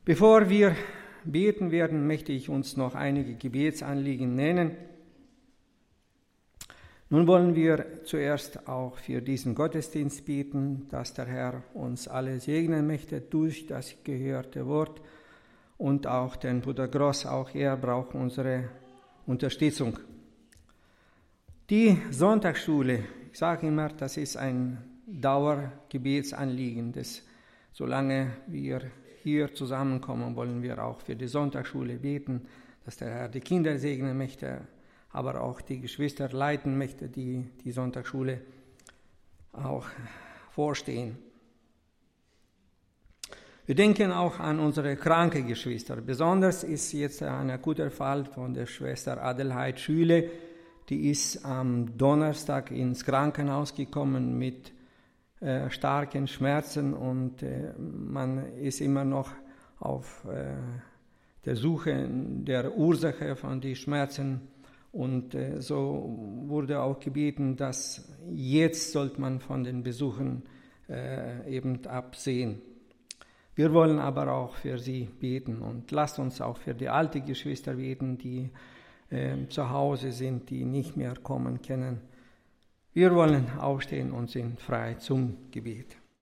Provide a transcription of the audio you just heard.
Bevor wir beten werden, möchte ich uns noch einige Gebetsanliegen nennen. Nun wollen wir zuerst auch für diesen Gottesdienst beten, dass der Herr uns alle segnen möchte durch das gehörte Wort und auch den Bruder Gross, auch er braucht unsere Unterstützung. Die Sonntagsschule, ich sage immer, das ist ein Dauergebetsanliegen. Solange wir hier zusammenkommen, wollen wir auch für die Sonntagsschule beten, dass der Herr die Kinder segnen möchte, aber auch die Geschwister leiten möchte, die die Sonntagsschule auch vorstehen. Wir denken auch an unsere kranke Geschwister. Besonders ist jetzt ein akuter Fall von der Schwester Adelheid Schüle. Die ist am Donnerstag ins Krankenhaus gekommen mit starken Schmerzen und man ist immer noch auf der Suche der Ursache von den Schmerzen. Und so wurde auch gebeten, dass jetzt sollte man von den Besuchen eben absehen. Wir wollen aber auch für sie beten und lasst uns auch für die alten Geschwister beten, die zu Hause sind, die nicht mehr kommen können. Wir wollen aufstehen und sind frei zum Gebet.